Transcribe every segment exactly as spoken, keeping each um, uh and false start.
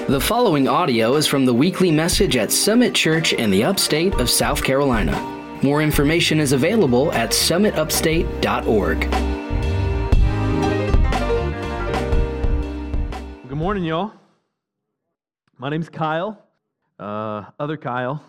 The following audio is from the weekly message at Summit Church in the upstate of South Carolina. More information is available at summit upstate dot org. Good morning, y'all. My name's Kyle, uh, other Kyle.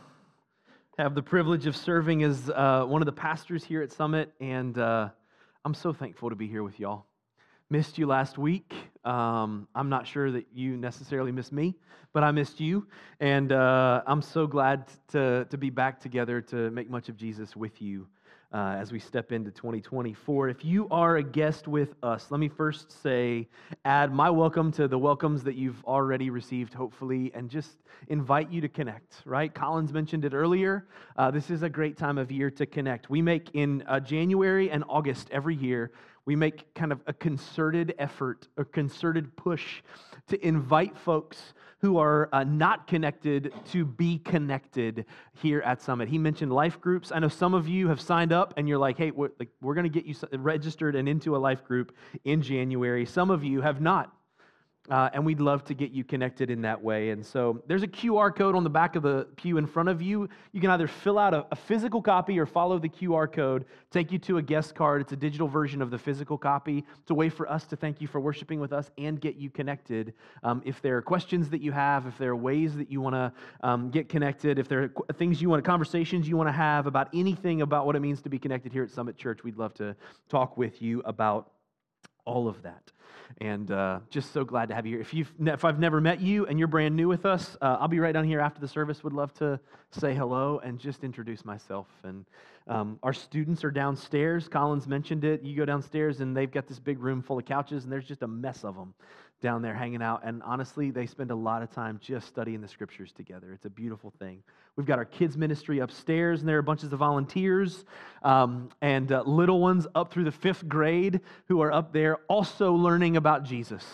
Have the privilege of serving as uh, one of the pastors here at Summit, and uh, I'm so thankful to be here with y'all. Missed you last week. Um, I'm not sure that you necessarily missed me, but I missed you, and uh, I'm so glad to, to be back together to make much of Jesus with you uh, as we step into twenty twenty-four. If you are a guest with us, let me first say, add my welcome to the welcomes that you've already received, hopefully, and just invite you to connect, right? Collins mentioned it earlier. Uh, this is a great time of year to connect. We make in uh, January and August every year, we make kind of a concerted effort, a concerted push to invite folks who are uh, not connected to be connected here at Summit. He mentioned life groups. I know some of you have signed up and you're like, hey, we're, like, we're going to get you registered and into a life group in January. Some of you have not. Uh, and we'd love to get you connected in that way. And so there's a Q R code on the back of the pew in front of you. You can either fill out a, a physical copy or follow the Q R code, take you to a guest card. It's a digital version of the physical copy. It's a way for us to thank you for worshiping with us and get you connected. Um, if there are questions that you have, if there are ways that you want to um, get connected, if there are things you want, conversations you want to have about anything about what it means to be connected here at Summit Church, we'd love to talk with you about all of that. And uh, just so glad to have you here. If you've ne- if I've never met you and you're brand new with us, uh, I'll be right down here after the service. Would love to say hello and just introduce myself. And um, our students are downstairs. Collins mentioned it. You go downstairs and they've got this big room full of couches, and there's just a mess of them down there hanging out. And honestly, they spend a lot of time just studying the scriptures together. It's a beautiful thing. We've got our kids ministry upstairs, and there are bunches of volunteers um, and uh, little ones up through the fifth grade who are up there also learning about Jesus.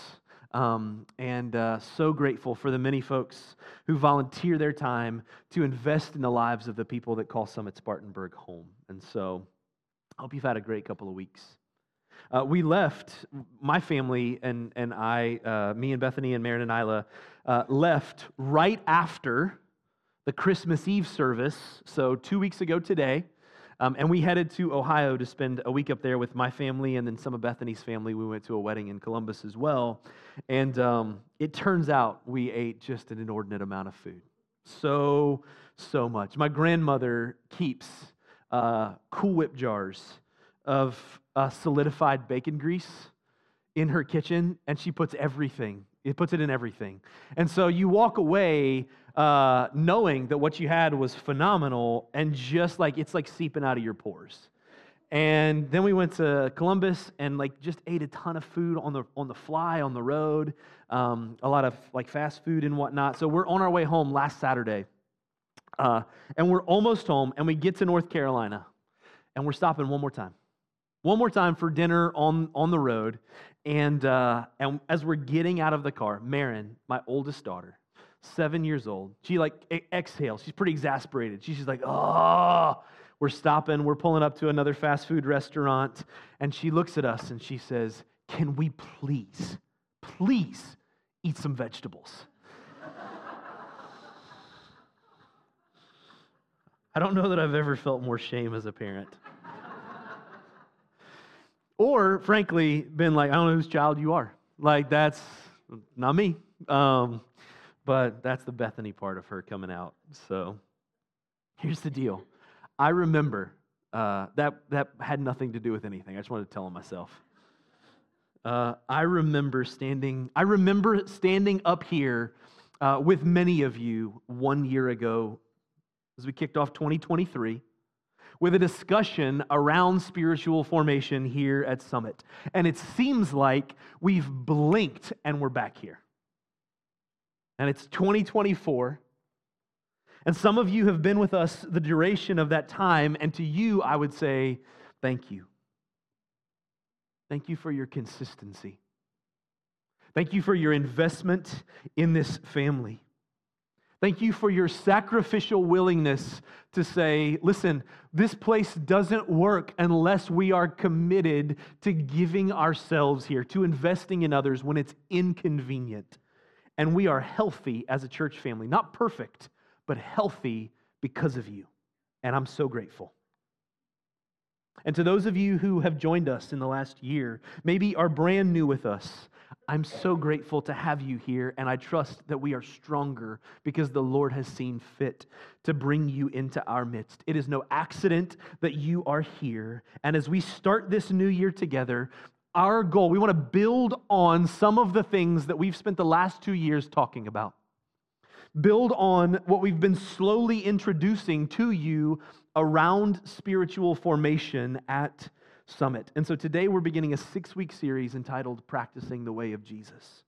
Um, and uh, so grateful for the many folks who volunteer their time to invest in the lives of the people that call Summit Spartanburg home. And so I hope you've had a great couple of weeks. Uh, we left, my family and, and I, uh, me and Bethany and Marin and Isla, uh, left right after the Christmas Eve service, so two weeks ago today, um, and we headed to Ohio to spend a week up there with my family and then some of Bethany's family. We went to a wedding in Columbus as well, and um, it turns out we ate just an inordinate amount of food. So, so much. My grandmother keeps uh, Cool Whip jars of uh, solidified bacon grease in her kitchen, and she puts everything. It puts it in everything. And so you walk away uh, knowing that what you had was phenomenal, and just like it's like seeping out of your pores. And then we went to Columbus and like just ate a ton of food on the on the fly on the road, um, a lot of like fast food and whatnot. So we're on our way home last Saturday, uh, and we're almost home, and we get to North Carolina, and we're stopping one more time. One more time for dinner on, on the road, and uh, and as we're getting out of the car, Marin, my oldest daughter, seven years old, she like e- exhales. She's pretty exasperated. She's just like, oh, we're stopping. We're pulling up to another fast food restaurant, and she looks at us and she says, "Can we please, please eat some vegetables?" I don't know that I've ever felt more shame as a parent. Or, frankly, been like, I don't know whose child you are. Like, that's not me. Um, but that's the Bethany part of her coming out. So, here's the deal. I remember, uh, that, that had nothing to do with anything. I just wanted to tell him myself. Uh, I remember standing, I remember standing up here uh, with many of you one year ago as we kicked off twenty twenty-three. With a discussion around spiritual formation here at Summit. And it seems like we've blinked and we're back here. And it's twenty twenty-four. And some of you have been with us the duration of that time. And to you, I would say, thank you. Thank you for your consistency. Thank you for your investment in this family. Thank you for your sacrificial willingness to say, listen, this place doesn't work unless we are committed to giving ourselves here, to investing in others when it's inconvenient. and we are healthy as a church family. Not perfect, but healthy because of you. And I'm so grateful. And to those of you who have joined us in the last year, maybe are brand new with us, I'm so grateful to have you here, and I trust that we are stronger because the Lord has seen fit to bring you into our midst. It is no accident that you are here, and as we start this new year together, our goal, we want to build on some of the things that we've spent the last two years talking about. Build on what we've been slowly introducing to you around spiritual formation at Summit. And so today we're beginning a six-week series entitled Practicing the Way of Jesus.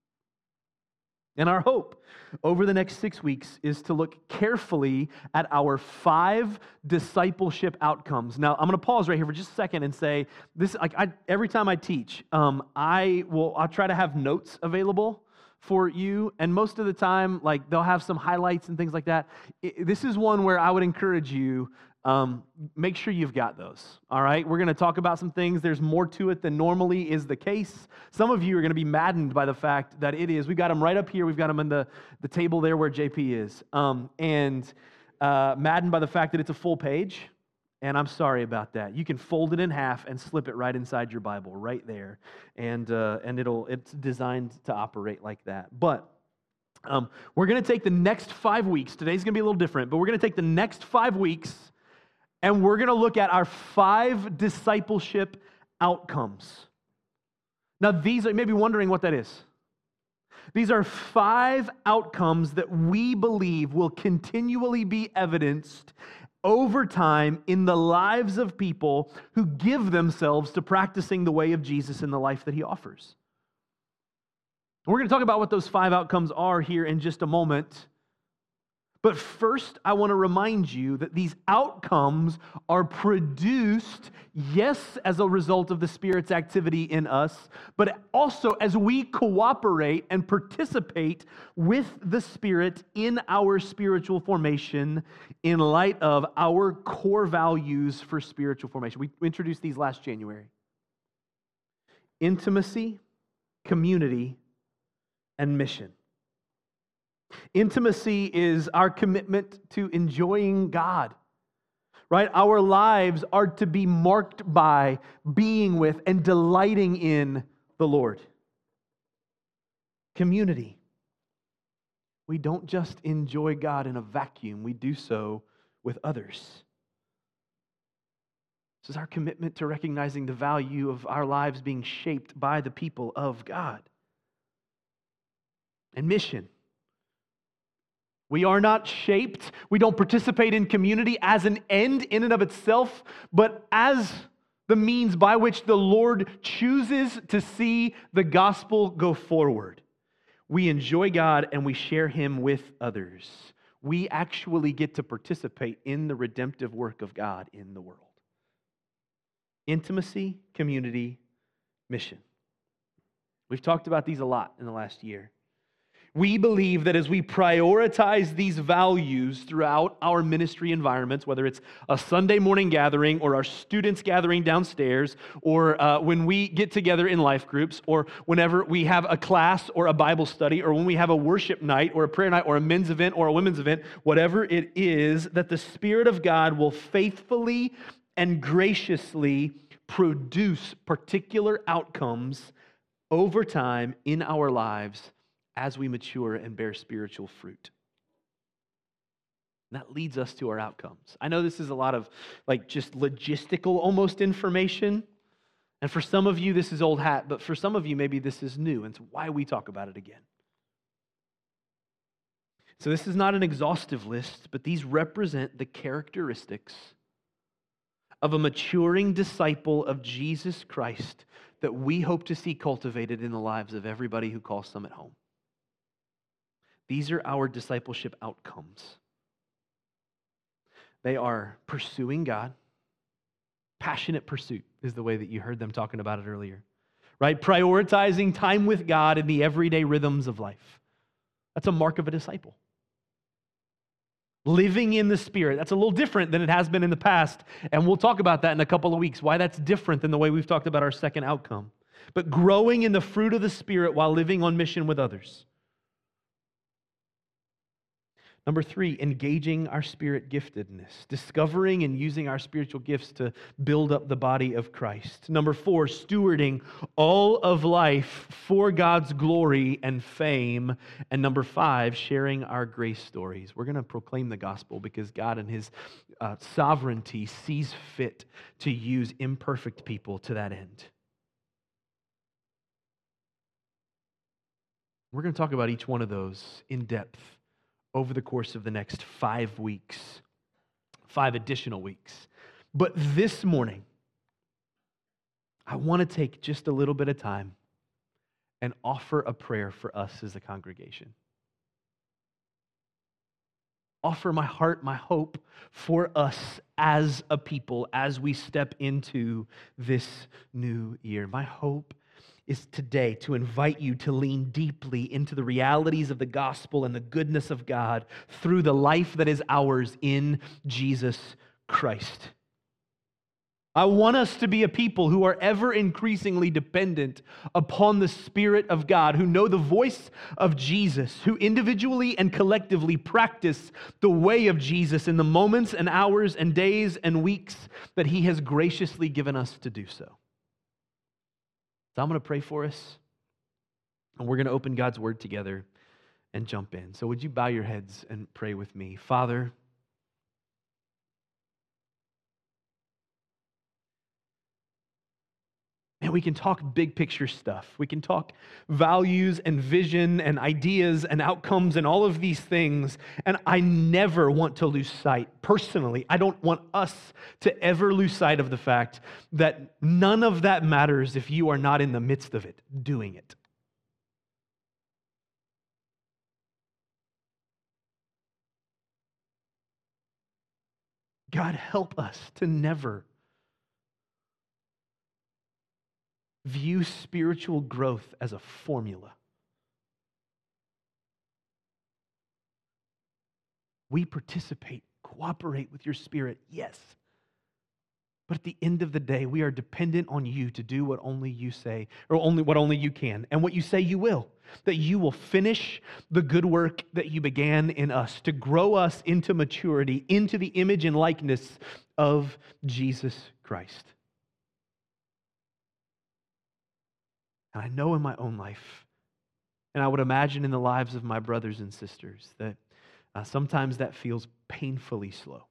And our hope over the next six weeks is to look carefully at our five discipleship outcomes. Now, I'm going to pause right here for just a second and say, this: like I, every time I teach, um, I will I'll try to have notes available for you, and most of the time, like they'll have some highlights and things like that. It, this is one where I would encourage you, um, make sure you've got those, all right? We're going to talk about some things. There's more to it than normally is the case. Some of you are going to be maddened by the fact that it is. We've got them right up here. We've got them in the, the table there where J P is, um, and uh, maddened by the fact that it's a full page. And I'm sorry about that. You can fold it in half and slip it right inside your Bible, right there, and uh, and it'll it's designed to operate like that. But um, we're going to take the next five weeks. Today's going to be a little different, but we're going to take the next five weeks, and we're going to look at our five discipleship outcomes. Now, these are, you may be wondering what that is. These are five outcomes that we believe will continually be evidenced over time in the lives of people who give themselves to practicing the way of Jesus in the life that he offers. We're going to talk about what those five outcomes are here in just a moment. But first, I want to remind you that these outcomes are produced, yes, as a result of the Spirit's activity in us, but also as we cooperate and participate with the Spirit in our spiritual formation in light of our core values for spiritual formation. We introduced these last January. Intimacy, community, and mission. Intimacy is our commitment to enjoying God, right? Our lives are to be marked by being with and delighting in the Lord. Community. We don't just enjoy God in a vacuum, we do so with others. This is our commitment to recognizing the value of our lives being shaped by the people of God. And mission. We are not shaped, we don't participate in community as an end in and of itself, but as the means by which the Lord chooses to see the gospel go forward. We enjoy God and we share Him with others. We actually get to participate in the redemptive work of God in the world. Intimacy, community, mission. We've talked about these a lot in the last year. We believe that as we prioritize these values throughout our ministry environments, whether it's a Sunday morning gathering or our students gathering downstairs, or uh, when we get together in life groups, or whenever we have a class or a Bible study, or when we have a worship night or a prayer night or a men's event or a women's event, whatever it is, that the Spirit of God will faithfully and graciously produce particular outcomes over time in our lives as we mature and bear spiritual fruit. And that leads us to our outcomes. I know this is a lot of like just logistical almost information. And for some of you, this is old hat, but for some of you, maybe this is new. And it's why we talk about it again. So this is not an exhaustive list, but these represent the characteristics of a maturing disciple of Jesus Christ that we hope to see cultivated in the lives of everybody who calls Summit home. These are our discipleship outcomes. They are pursuing God. Passionate pursuit is the way that you heard them talking about it earlier. Right? Prioritizing time with God in the everyday rhythms of life. That's a mark of a disciple. Living in the Spirit. That's a little different than it has been in the past. And we'll talk about that in a couple of weeks, why that's different than the way we've talked about our second outcome. But growing in the fruit of the Spirit while living on mission with others. Number three, engaging our spirit giftedness, discovering and using our spiritual gifts to build up the body of Christ. Number four, stewarding all of life for God's glory and fame. And number five, sharing our grace stories. We're going to proclaim the gospel because God in His uh, sovereignty sees fit to use imperfect people to that end. We're going to talk about each one of those in depth over the course of the next five weeks, five additional weeks. But this morning, I want to take just a little bit of time and offer a prayer for us as a congregation. Offer my heart, my hope for us as a people as we step into this new year. My hope is today to invite you to lean deeply into the realities of the gospel and the goodness of God through the life that is ours in Jesus Christ. I want us to be a people who are ever increasingly dependent upon the Spirit of God, who know the voice of Jesus, who individually and collectively practice the way of Jesus in the moments and hours and days and weeks that He has graciously given us to do so. So I'm going to pray for us, and we're going to open God's Word together and jump in. So would you bow your heads and pray with me? Father, and we can talk big picture stuff. We can talk values and vision and ideas and outcomes and all of these things. And I never want to lose sight. Personally, I don't want us to ever lose sight of the fact that none of that matters if you are not in the midst of it, doing it. God, help us to never view spiritual growth as a formula. We participate, cooperate with your Spirit, yes. But at the end of the day, we are dependent on you to do what only you say, or only what only you can, and what you say you will. That you will finish the good work that you began in us, to grow us into maturity, into the image and likeness of Jesus Christ. And I know in my own life, and I would imagine in the lives of my brothers and sisters, that uh, sometimes that feels painfully slow.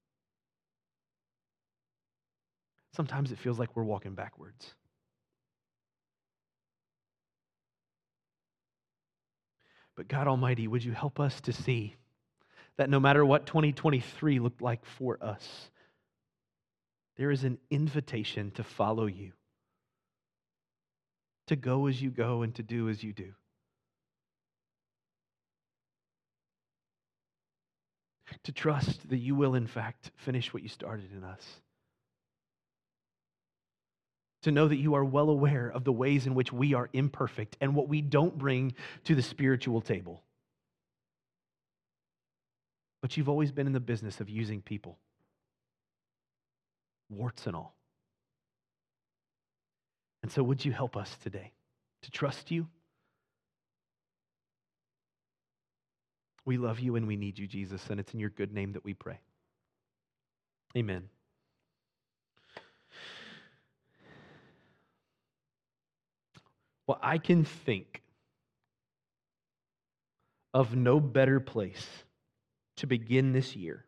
Sometimes it feels like we're walking backwards. But God Almighty, would you help us to see that no matter what twenty twenty-three looked like for us, there is an invitation to follow you, to go as you go and to do as you do. To trust that you will, in fact, finish what you started in us. To know that you are well aware of the ways in which we are imperfect and what we don't bring to the spiritual table. But you've always been in the business of using people, warts and all. And so would you help us today to trust you? We love you and we need you, Jesus, and it's in your good name that we pray. Amen. Well, I can think of no better place to begin this year.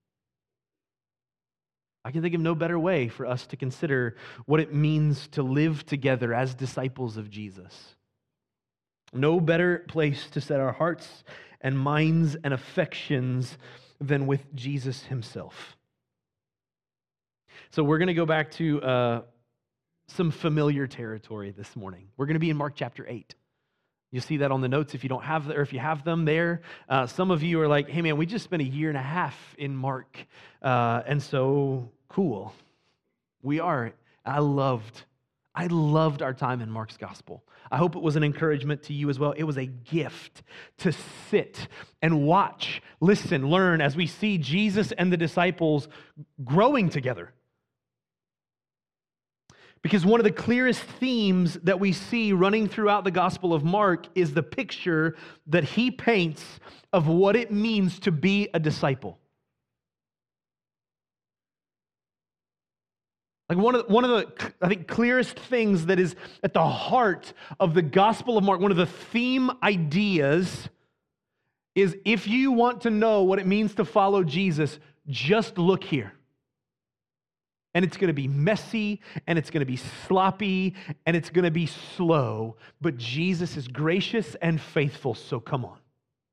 I can think of no better way for us to consider what it means to live together as disciples of Jesus. No better place to set our hearts and minds and affections than with Jesus himself. So we're going to go back to uh, some familiar territory this morning. We're going to be in Mark chapter eight. You'll see that on the notes if you don't have, or if you have them there. Uh, some of you are like, hey man, we just spent a year and a half in Mark, uh, and so cool. We are. I loved, I loved our time in Mark's gospel. I hope it was an encouragement to you as well. It was a gift to sit and watch, listen, learn as we see Jesus and the disciples growing together. Because one of the clearest themes that we see running throughout the Gospel of Mark is the picture that he paints of what it means to be a disciple. Like one of the, one of the, I think, clearest things that is at the heart of the Gospel of Mark, one of the theme ideas is if you want to know what it means to follow Jesus, just look here. And it's going to be messy, and it's going to be sloppy, and it's going to be slow. But Jesus is gracious and faithful, so come on.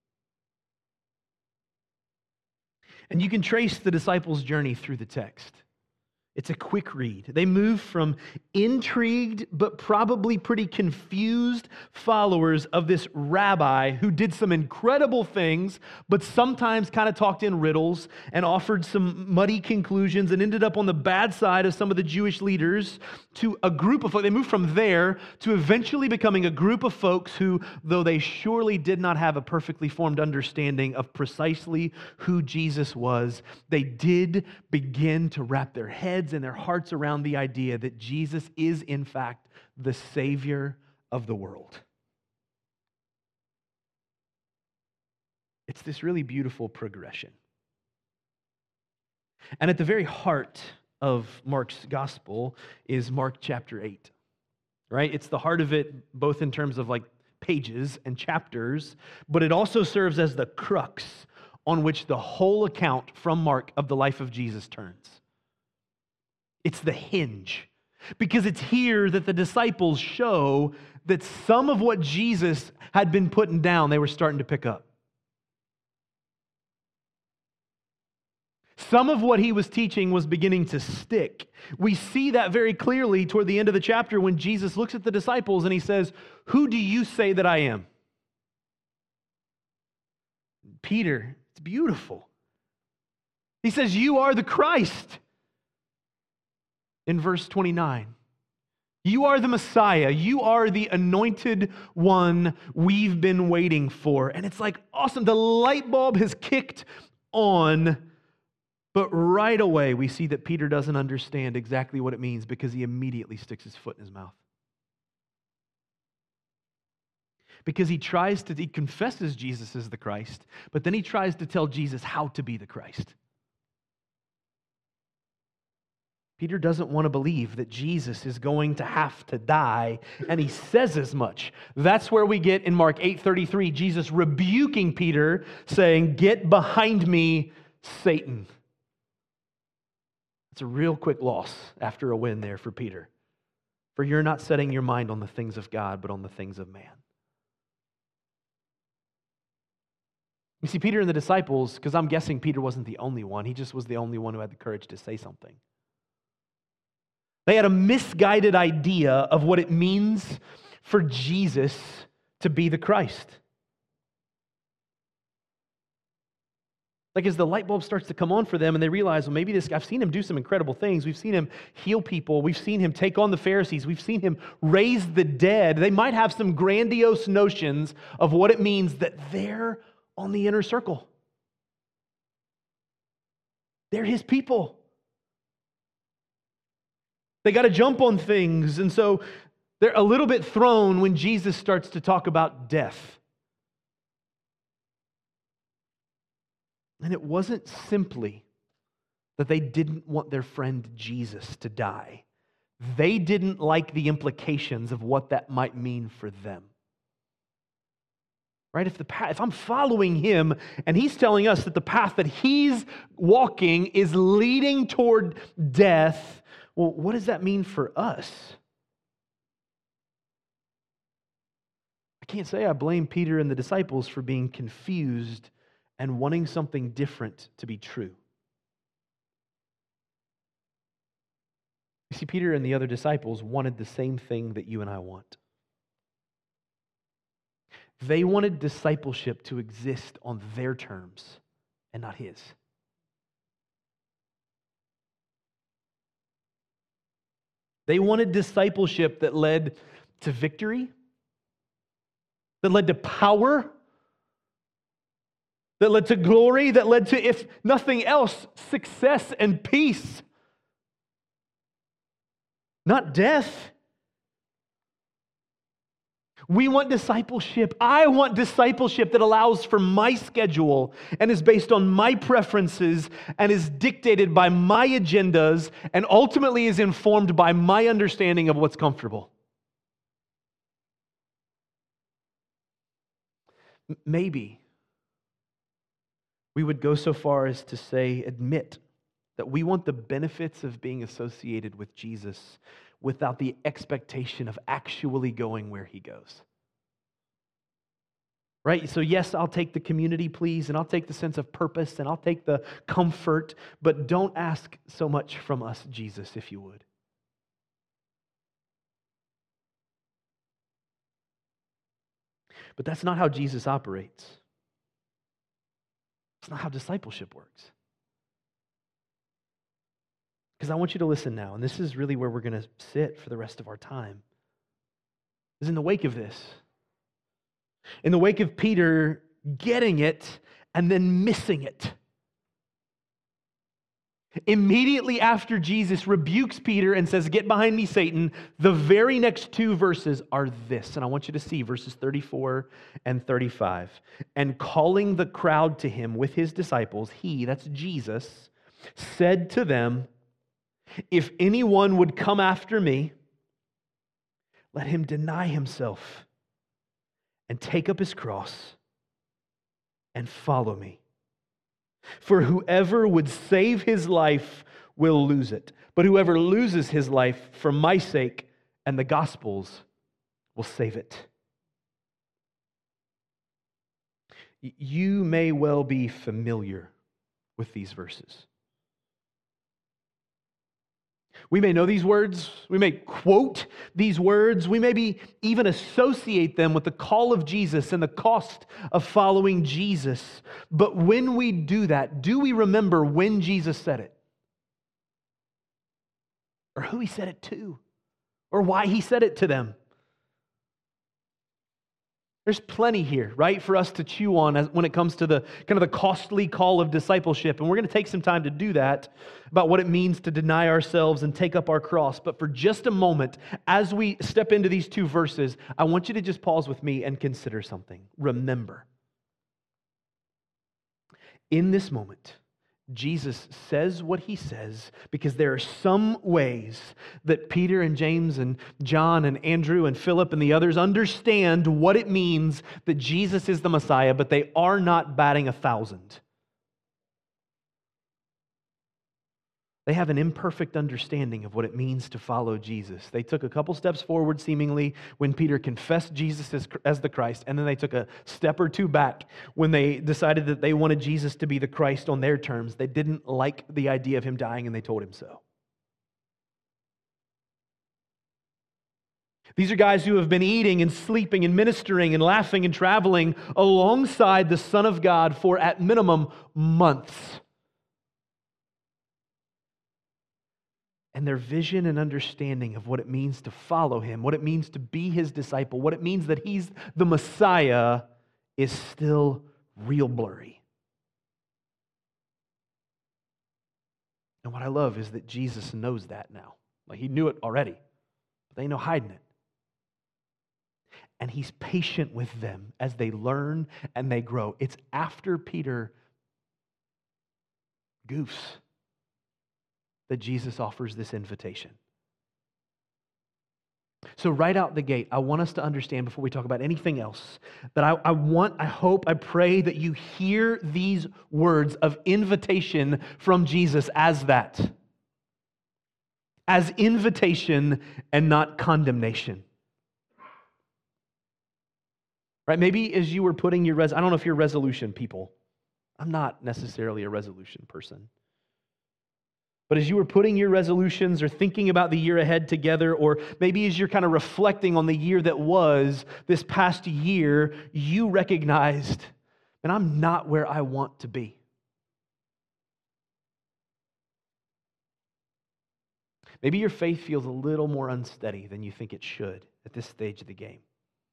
And you can trace the disciples' journey through the text. It's a quick read. They move from intrigued but probably pretty confused followers of this rabbi who did some incredible things, but sometimes kind of talked in riddles and offered some muddy conclusions and ended up on the bad side of some of the Jewish leaders, to a group of folks. They moved from there to eventually becoming a group of folks who, though they surely did not have a perfectly formed understanding of precisely who Jesus was, they did begin to wrap their heads and their hearts around the idea that Jesus is, in fact, the Savior of the world. It's this really beautiful progression. And at the very heart of Mark's gospel is Mark chapter eight, right? It's the heart of it, both in terms of like pages and chapters, but it also serves as the crux on which the whole account from Mark of the life of Jesus turns. It's the hinge, because it's here that the disciples show that some of what Jesus had been putting down, they were starting to pick up. Some of what he was teaching was beginning to stick. We see that very clearly toward the end of the chapter when Jesus looks at the disciples and he says, "Who do you say that I am?" Peter, it's beautiful. He says, "You are the Christ." In verse twenty-nine, you are the Messiah. You are the anointed one we've been waiting for. And it's like, awesome. The light bulb has kicked on, but right away we see that Peter doesn't understand exactly what it means because he immediately sticks his foot in his mouth. Because he tries to, he confesses Jesus is the Christ, but then he tries to tell Jesus how to be the Christ. Peter doesn't want to believe that Jesus is going to have to die, and he says as much. That's where we get in Mark eight thirty-three, Jesus rebuking Peter, saying, "Get behind me, Satan." It's a real quick loss after a win there for Peter. For you're not setting your mind on the things of God, but on the things of man. You see, Peter and the disciples, because I'm guessing Peter wasn't the only one, he just was the only one who had the courage to say something. They had a misguided idea of what it means for Jesus to be the Christ. Like as the light bulb starts to come on for them and they realize, well, maybe this guy, I've seen him do some incredible things. We've seen him heal people. We've seen him take on the Pharisees. We've seen him raise the dead. They might have some grandiose notions of what it means that they're on the inner circle. They're his people. They got to jump on things. And so they're a little bit thrown when Jesus starts to talk about death. And it wasn't simply that they didn't want their friend Jesus to die. They didn't like the implications of what that might mean for them. Right? If the path, if I'm following him and he's telling us that the path that he's walking is leading toward death, well, what does that mean for us? I can't say I blame Peter and the disciples for being confused and wanting something different to be true. You see, Peter and the other disciples wanted the same thing that you and I want. They wanted discipleship to exist on their terms and not his. They wanted discipleship that led to victory, that led to power, that led to glory, that led to, if nothing else, success and peace. not death. We want discipleship. I want discipleship that allows for my schedule and is based on my preferences and is dictated by my agendas and ultimately is informed by my understanding of what's comfortable. M- Maybe we would go so far as to say, admit that we want the benefits of being associated with Jesus without the expectation of actually going where he goes. Right? So yes, I'll take the community, please, and I'll take the sense of purpose, and I'll take the comfort, but don't ask so much from us, Jesus, if you would. But that's not how Jesus operates. It's not how discipleship works. Because I want you to listen now, and this is really where we're going to sit for the rest of our time. Is in the wake of this. In the wake of Peter getting it and then missing it. Immediately after Jesus rebukes Peter and says, "Get behind me, Satan," the very next two verses are this. And I want you to see verses thirty-four and thirty-five. "And calling the crowd to him with his disciples, he," that's Jesus, "said to them, 'If anyone would come after me, let him deny himself and take up his cross and follow me. For whoever would save his life will lose it. But whoever loses his life for my sake and the gospel's will save it.'" You may well be familiar with these verses. We may know these words, we may quote these words, we maybe even associate them with the call of Jesus and the cost of following Jesus. But when we do that, do we remember when Jesus said it? Or who he said it to? Or why he said it to them? There's plenty here, right, for us to chew on as, when it comes to the kind of the costly call of discipleship. And we're going to take some time to do that, about what it means to deny ourselves and take up our cross. But for just a moment, as we step into these two verses, I want you to just pause with me and consider something. Remember, in this moment, Jesus says what he says because there are some ways that Peter and James and John and Andrew and Philip and the others understand what it means that Jesus is the Messiah, but they are not batting a thousand. They have an imperfect understanding of what it means to follow Jesus. They took a couple steps forward, seemingly, when Peter confessed Jesus as, as the Christ, and then they took a step or two back when they decided that they wanted Jesus to be the Christ on their terms. They didn't like the idea of him dying, and they told him so. These are guys who have been eating and sleeping and ministering and laughing and traveling alongside the Son of God for, at minimum, months. And their vision and understanding of what it means to follow him, what it means to be his disciple, what it means that he's the Messiah is still real blurry. And what I love is that Jesus knows that now. Like he knew it already, but they ain't no hiding it. And he's patient with them as they learn and they grow. It's after Peter goofs that Jesus offers this invitation. So right out the gate, I want us to understand before we talk about anything else, that I, I want, I hope, I pray that you hear these words of invitation from Jesus as that. As invitation and not condemnation. Right? Maybe as you were putting your, res- I don't know if you're resolution people. I'm not necessarily a resolution person. But as you were putting your resolutions or thinking about the year ahead together, or maybe as you're kind of reflecting on the year that was this past year, you recognized, and I'm not where I want to be. Maybe your faith feels a little more unsteady than you think it should at this stage of the game.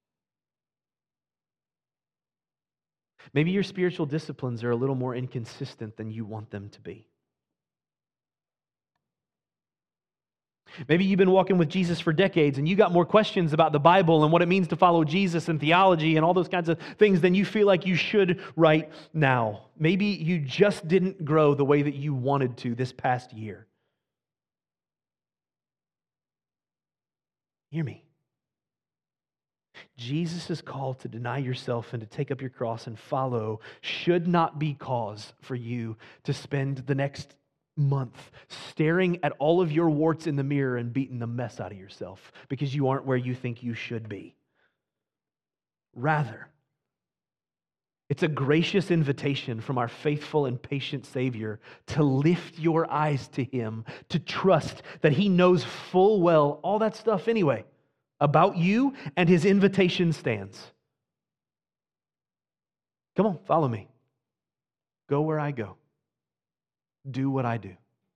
Maybe your spiritual disciplines are a little more inconsistent than you want them to be. Maybe you've been walking with Jesus for decades and you got more questions about the Bible and what it means to follow Jesus and theology and all those kinds of things than you feel like you should right now. Maybe you just didn't grow the way that you wanted to this past year. Hear me. Jesus' call to deny yourself and to take up your cross and follow should not be cause for you to spend the next month staring at all of your warts in the mirror and beating the mess out of yourself because you aren't where you think you should be. Rather, it's a gracious invitation from our faithful and patient Savior to lift your eyes to Him, to trust that He knows full well all that stuff anyway about you, and His invitation stands. Come on, follow me. Go where I go. Do what I do.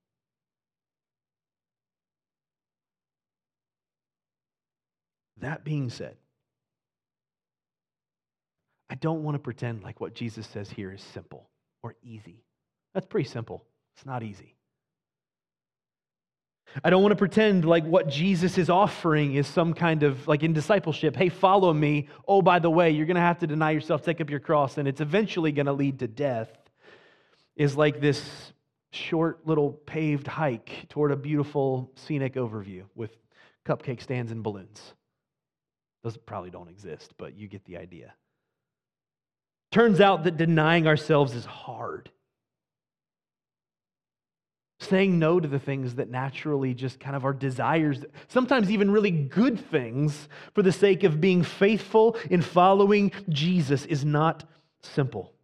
That being said, I don't want to pretend like what Jesus says here is simple or easy. That's pretty simple. It's not easy. I don't want to pretend like what Jesus is offering is some kind of, like in discipleship, hey, follow me. Oh, by the way, you're going to have to deny yourself, take up your cross, and it's eventually going to lead to death, is like this short little paved hike toward a beautiful scenic overview with cupcake stands and balloons. Those probably don't exist, but you get the idea. Turns out that denying ourselves is hard. Saying no to the things that naturally just kind of are desires, sometimes even really good things, for the sake of being faithful in following Jesus is not simple.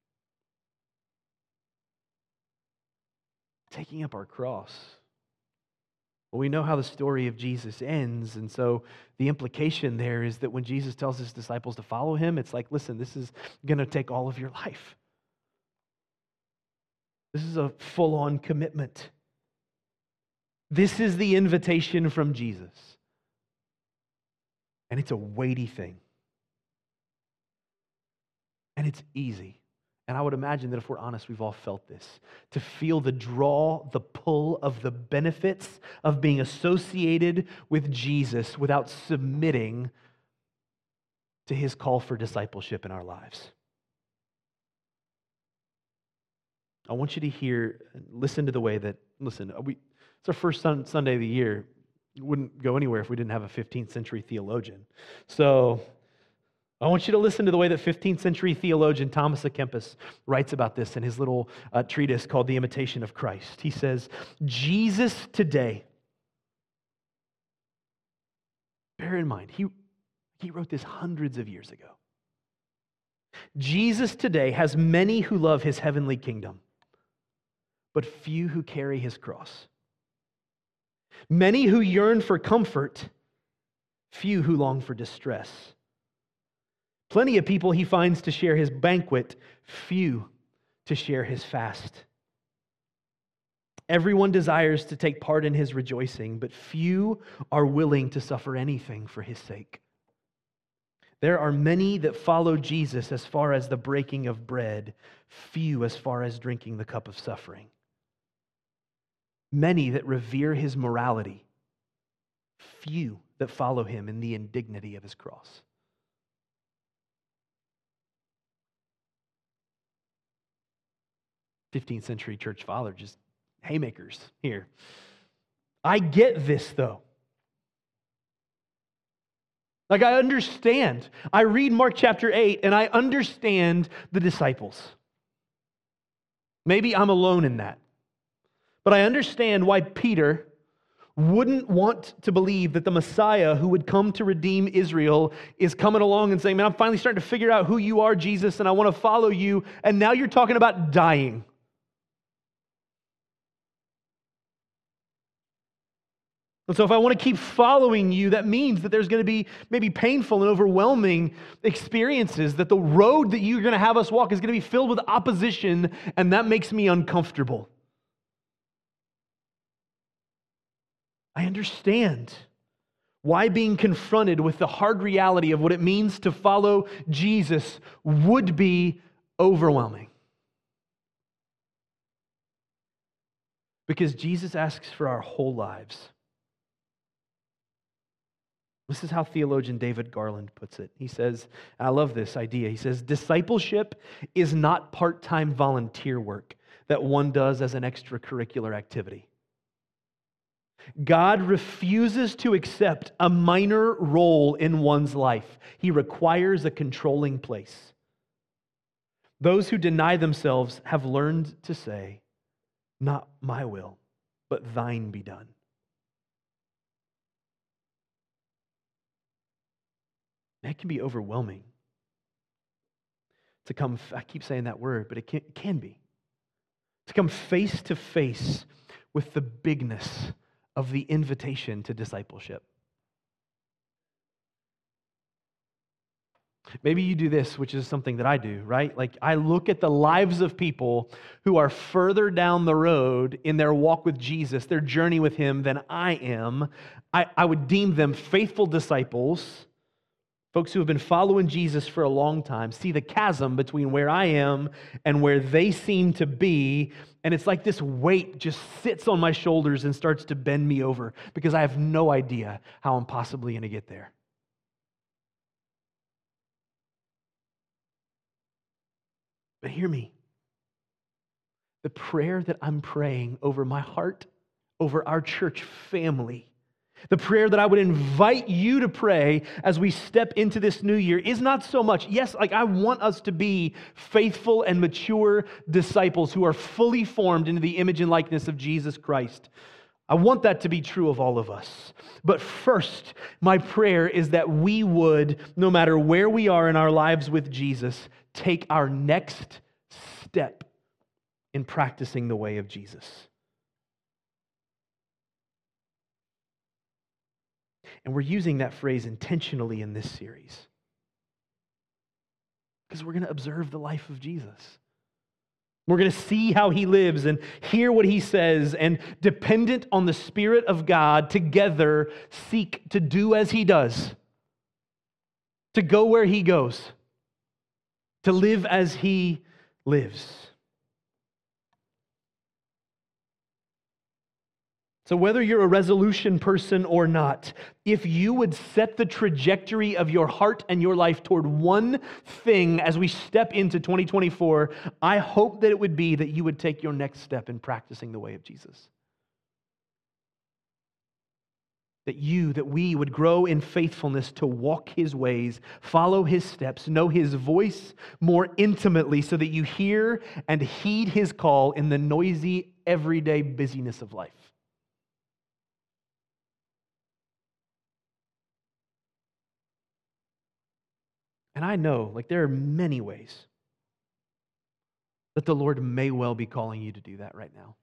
Taking up our cross. Well, we know how the story of Jesus ends, and so the implication there is that when Jesus tells His disciples to follow Him, it's like, listen, this is going to take all of your life. This is a full-on commitment. This is the invitation from Jesus. And it's a weighty thing. And it's easy. And I would imagine that if we're honest, we've all felt this. To feel the draw, the pull of the benefits of being associated with Jesus without submitting to His call for discipleship in our lives. I want you to hear, listen to the way that, listen, we, it's our first sun, Sunday of the year. It wouldn't go anywhere if we didn't have a fifteenth century theologian. So I want you to listen to the way that fifteenth century theologian Thomas à Kempis writes about this in his little uh, treatise called The Imitation of Christ. He says, Jesus today, bear in mind, he, he wrote this hundreds of years ago. Jesus today has many who love His heavenly kingdom, but few who carry His cross. Many who yearn for comfort, few who long for distress. Plenty of people He finds to share His banquet, few to share His fast. Everyone desires to take part in His rejoicing, but few are willing to suffer anything for His sake. There are many that follow Jesus as far as the breaking of bread, few as far as drinking the cup of suffering. Many that revere His morality, few that follow Him in the indignity of His cross. fifteenth century church father, just haymakers here. I get this though. Like I understand. I read Mark chapter eight and I understand the disciples. Maybe I'm alone in that. But I understand why Peter wouldn't want to believe that the Messiah who would come to redeem Israel is coming along and saying, man, I'm finally starting to figure out who you are, Jesus, and I want to follow you. And now you're talking about dying. And so if I want to keep following you, that means that there's going to be maybe painful and overwhelming experiences, that the road that you're going to have us walk is going to be filled with opposition, and that makes me uncomfortable. I understand why being confronted with the hard reality of what it means to follow Jesus would be overwhelming. Because Jesus asks for our whole lives. This is how theologian David Garland puts it. He says, and I love this idea, he says, discipleship is not part-time volunteer work that one does as an extracurricular activity. God refuses to accept a minor role in one's life. He requires a controlling place. Those who deny themselves have learned to say, not my will, but thine be done. That can be overwhelming. To come, I keep saying that word, but it can, it can be. To come face to face with the bigness of the invitation to discipleship. Maybe you do this, which is something that I do, right? Like I look at the lives of people who are further down the road in their walk with Jesus, their journey with Him than I am. I, I would deem them faithful disciples, folks who have been following Jesus for a long time, see the chasm between where I am and where they seem to be, and it's like this weight just sits on my shoulders and starts to bend me over because I have no idea how I'm possibly going to get there. But hear me. The prayer that I'm praying over my heart, over our church family, the prayer that I would invite you to pray as we step into this new year is not so much, yes, like I want us to be faithful and mature disciples who are fully formed into the image and likeness of Jesus Christ. I want that to be true of all of us. But first, my prayer is that we would, no matter where we are in our lives with Jesus, take our next step in practicing the way of Jesus. And we're using that phrase intentionally in this series because we're going to observe the life of Jesus. We're going to see how He lives and hear what He says, and dependent on the Spirit of God, together seek to do as He does, to go where He goes, to live as He lives. So whether you're a resolution person or not, if you would set the trajectory of your heart and your life toward one thing as we step into twenty twenty-four, I hope that it would be that you would take your next step in practicing the way of Jesus. That you, that we would grow in faithfulness to walk His ways, follow His steps, know His voice more intimately so that you hear and heed His call in the noisy, everyday busyness of life. And I know, like, there are many ways that the Lord may well be calling you to do that right now,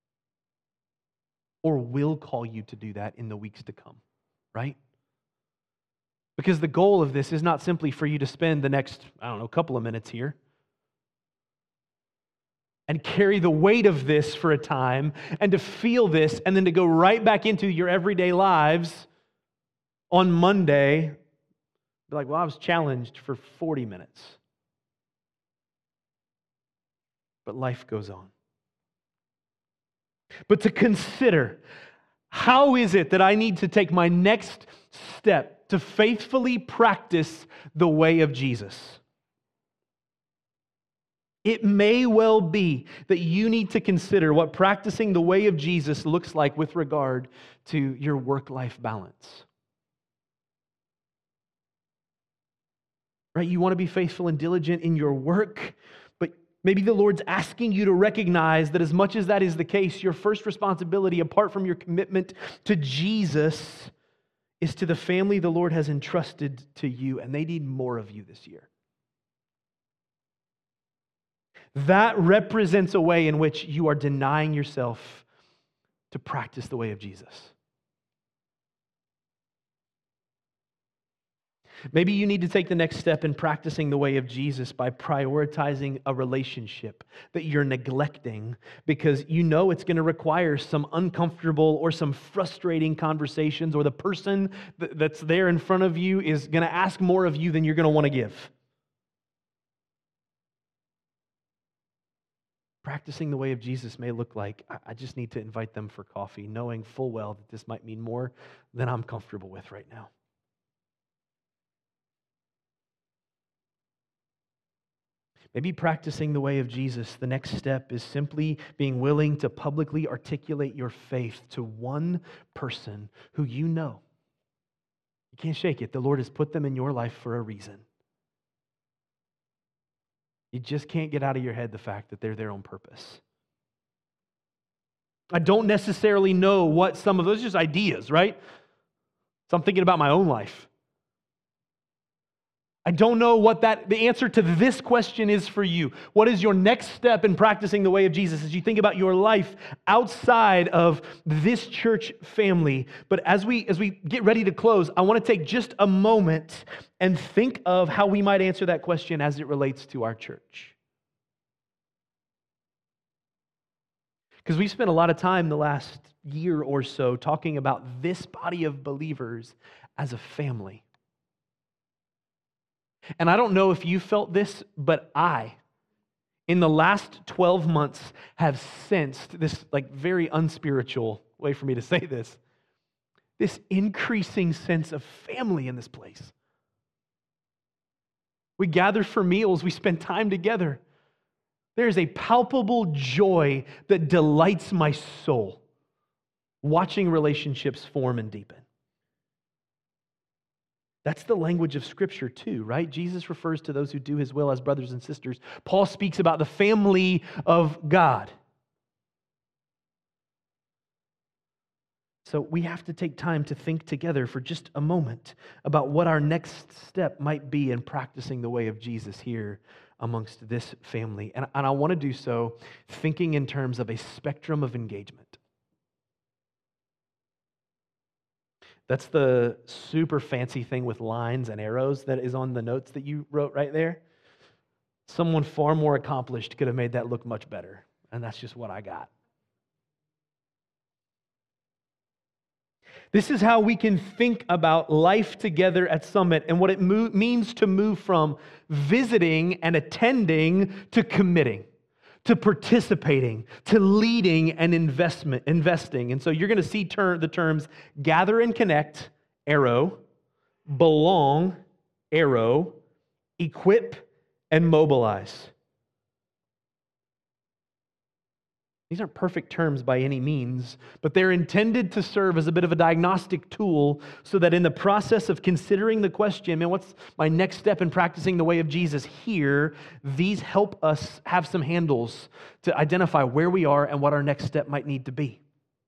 or will call you to do that in the weeks to come, right? Because the goal of this is not simply for you to spend the next, I don't know, couple of minutes here and carry the weight of this for a time and to feel this and then to go right back into your everyday lives on Monday. Be like, well, I was challenged for forty minutes. But life goes on. But to consider, how is it that I need to take my next step to faithfully practice the way of Jesus? It may well be that you need to consider what practicing the way of Jesus looks like with regard to your work-life balance. Right? You want to be faithful and diligent in your work, but maybe the Lord's asking you to recognize that as much as that is the case, your first responsibility, apart from your commitment to Jesus, is to the family the Lord has entrusted to you, and they need more of you this year. That represents a way in which you are denying yourself to practice the way of Jesus. Maybe you need to take the next step in practicing the way of Jesus by prioritizing a relationship that you're neglecting because you know it's going to require some uncomfortable or some frustrating conversations, or the person that's there in front of you is going to ask more of you than you're going to want to give. Practicing the way of Jesus may look like, I just need to invite them for coffee, knowing full well that this might mean more than I'm comfortable with right now. Maybe practicing the way of Jesus, the next step is simply being willing to publicly articulate your faith to one person who you know. You can't shake it. The Lord has put them in your life for a reason. You just can't get out of your head the fact that they're there on purpose. I don't necessarily know what some of those, just ideas, right? So I'm thinking about my own life. I don't know what that, the answer to this question is for you. What is your next step in practicing the way of Jesus as you think about your life outside of this church family? But as we, as we get ready to close, I want to take just a moment and think of how we might answer that question as it relates to our church. Because we've spent a lot of time the last year or so talking about this body of believers as a family. And I don't know if you felt this, but I, in the last twelve months, have sensed this like very unspiritual way for me to say this, this increasing sense of family in this place. We gather for meals, we spend time together. There is a palpable joy that delights my soul, watching relationships form and deepen. That's the language of Scripture too, right? Jesus refers to those who do His will as brothers and sisters. Paul speaks about the family of God. So we have to take time to think together for just a moment about what our next step might be in practicing the way of Jesus here amongst this family. And, and I want to do so thinking in terms of a spectrum of engagement. That's the super fancy thing with lines and arrows that is on the notes that you wrote right there. Someone far more accomplished could have made that look much better. And that's just what I got. This is how we can think about life together at Summit and what it mo- means to move from visiting and attending to committing, to participating, to leading and investment, investing. And so you're going to see ter- the terms gather and connect, arrow, belong, arrow, equip, and mobilize. These aren't perfect terms by any means, but they're intended to serve as a bit of a diagnostic tool so that in the process of considering the question, man, what's my next step in practicing the way of Jesus here, these help us have some handles to identify where we are and what our next step might need to be.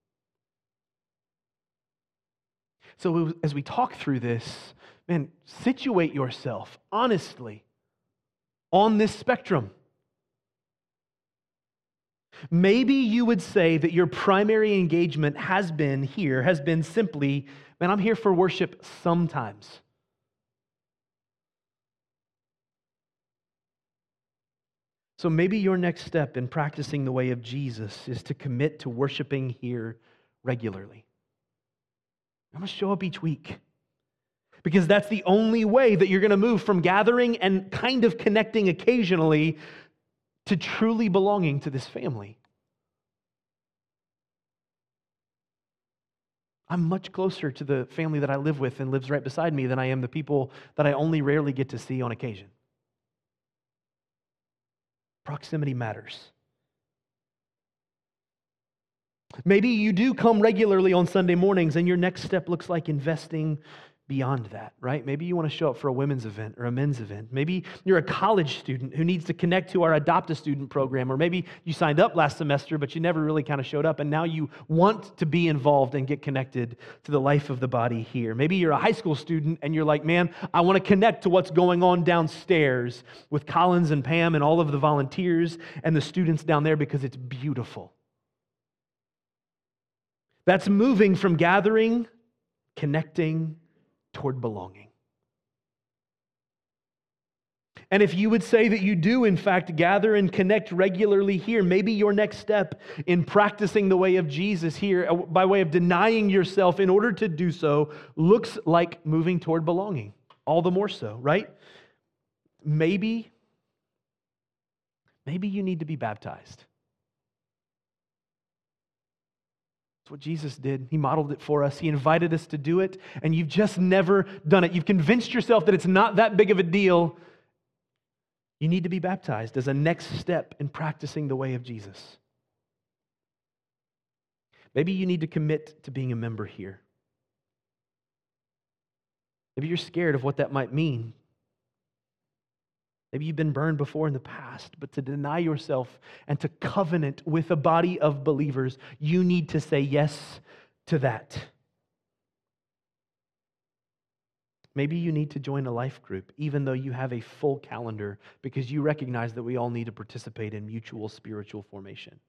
So as we talk through this, man, situate yourself honestly on this spectrum. Maybe you would say that your primary engagement has been here, has been simply, man, I'm here for worship sometimes. So maybe your next step in practicing the way of Jesus is to commit to worshiping here regularly. I'm going to show up each week. Because that's the only way that you're going to move from gathering and kind of connecting occasionally to truly belonging to this family. I'm much closer to the family that I live with and lives right beside me than I am the people that I only rarely get to see on occasion. Proximity matters. Maybe you do come regularly on Sunday mornings and your next step looks like investing beyond that, right? Maybe you want to show up for a women's event or a men's event. Maybe you're a college student who needs to connect to our Adopt a Student program, or maybe you signed up last semester, but you never really kind of showed up, and now you want to be involved and get connected to the life of the body here. Maybe you're a high school student and you're like, man, I want to connect to what's going on downstairs with Collins and Pam and all of the volunteers and the students down there because it's beautiful. That's moving from gathering, connecting, toward belonging. And if you would say that you do, in fact, gather and connect regularly here, maybe your next step in practicing the way of Jesus here, by way of denying yourself in order to do so, looks like moving toward belonging. All the more so, right? Maybe, maybe you need to be baptized. What Jesus did. He modeled it for us. He invited us to do it, and you've just never done it. You've convinced yourself that it's not that big of a deal. You need to be baptized as a next step in practicing the way of Jesus. Maybe you need to commit to being a member here. Maybe you're scared of what that might mean. Maybe you've been burned before in the past, but to deny yourself and to covenant with a body of believers, you need to say yes to that. Maybe you need to join a life group, even though you have a full calendar, because you recognize that we all need to participate in mutual spiritual formation.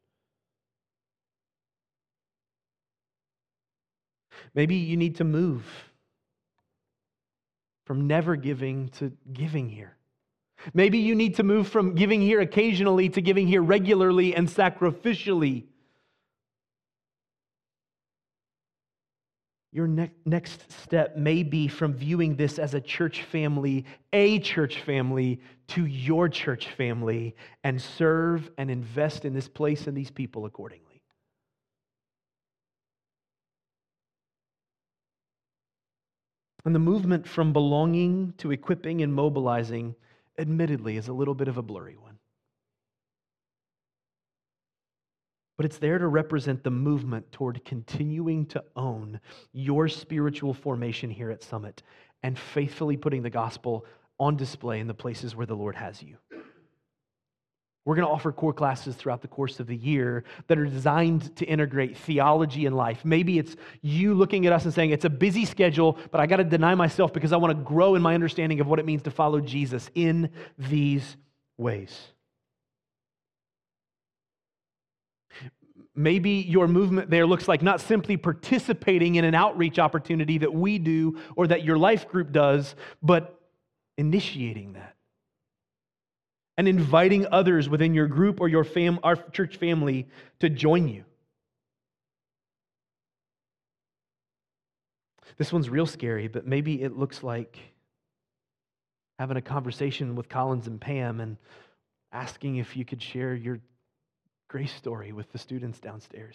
Maybe you need to move from never giving to giving here. Maybe you need to move from giving here occasionally to giving here regularly and sacrificially. Your ne- next step may be from viewing this as a church family, a church family, to your church family, and serve and invest in this place and these people accordingly. And the movement from belonging to equipping and mobilizing, admittedly, is a little bit of a blurry one. But it's there to represent the movement toward continuing to own your spiritual formation here at Summit and faithfully putting the gospel on display in the places where the Lord has you. We're going to offer core classes throughout the course of the year that are designed to integrate theology and life. Maybe it's you looking at us and saying, it's a busy schedule, but I got to deny myself because I want to grow in my understanding of what it means to follow Jesus in these ways. Maybe your movement there looks like not simply participating in an outreach opportunity that we do or that your life group does, but initiating that. And inviting others within your group or your fam, our church family to join you. This one's real scary, but maybe it looks like having a conversation with Collins and Pam and asking if you could share your grace story with the students downstairs,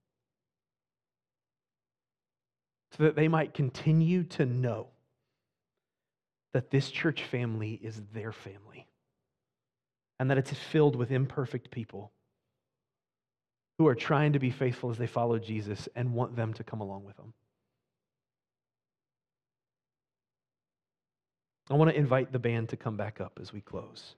so that they might continue to know that this church family is their family. And that it's filled with imperfect people who are trying to be faithful as they follow Jesus and want them to come along with them. I want to invite the band to come back up as we close.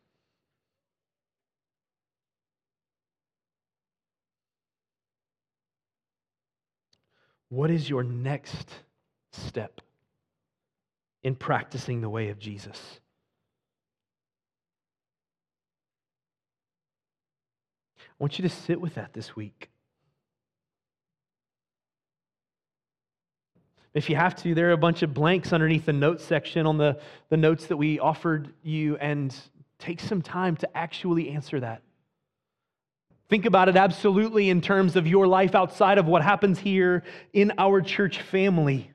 What is your next step in practicing the way of Jesus? I want you to sit with that this week. If you have to, there are a bunch of blanks underneath the notes section on the, the notes that we offered you, and take some time to actually answer that. Think about it absolutely in terms of your life outside of what happens here in our church family.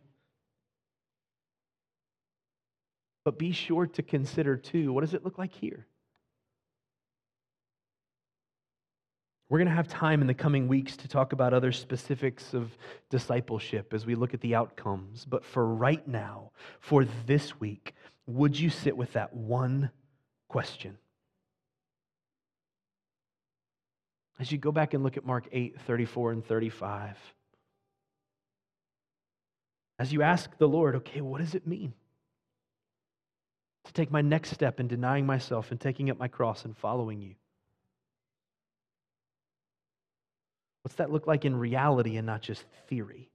But be sure to consider too, what does it look like here? We're going to have time in the coming weeks to talk about other specifics of discipleship as we look at the outcomes. But for right now, for this week, would you sit with that one question? As you go back and look at Mark eight, thirty-four and thirty-five. As you ask the Lord, okay, what does it mean to take my next step in denying myself and taking up my cross and following you? What's that look like in reality and not just theory?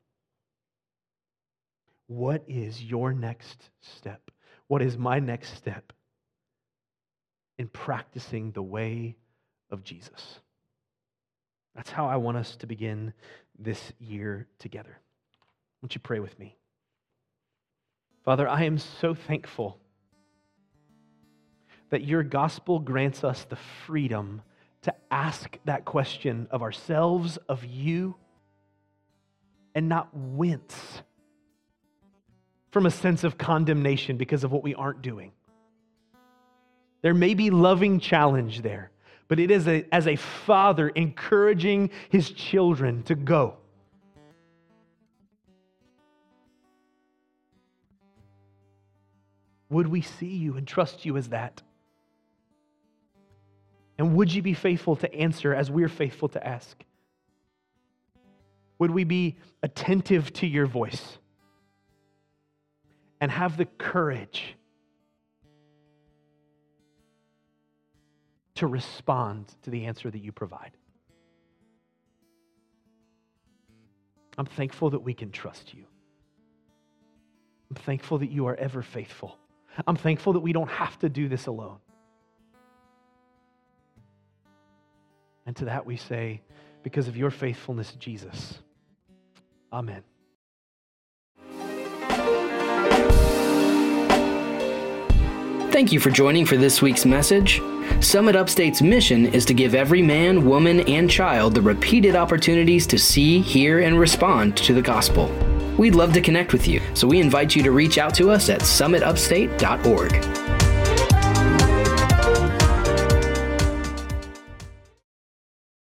What is your next step? What is my next step in practicing the way of Jesus? That's how I want us to begin this year together. Won't you pray with me? Father, I am so thankful that your gospel grants us the freedom to ask that question of ourselves, of you, and not wince from a sense of condemnation because of what we aren't doing. There may be loving challenge there, but it is a, as a father encouraging his children to go. Would we see you and trust you as that? And would you be faithful to answer as we're faithful to ask? Would we be attentive to your voice and have the courage to respond to the answer that you provide? I'm thankful that we can trust you. I'm thankful that you are ever faithful. I'm thankful that we don't have to do this alone. And to that we say, because of your faithfulness, Jesus. Amen. Thank you for joining for this week's message. Summit Upstate's mission is to give every man, woman, and child the repeated opportunities to see, hear, and respond to the gospel. We'd love to connect with you, so we invite you to reach out to us at summit upstate dot org.